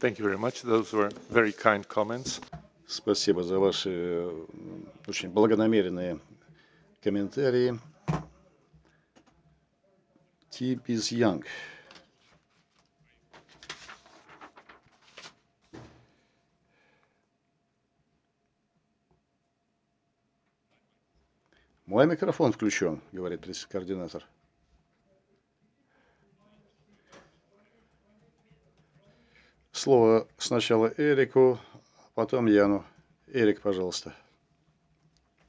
Thank you very much. Those were very kind comments. Спасибо за ваши очень благонамеренные комментарии. Tip is young. Мой микрофон включен, говорит координатор. Слово сначала Эрику, потом Яну. Эрик, пожалуйста.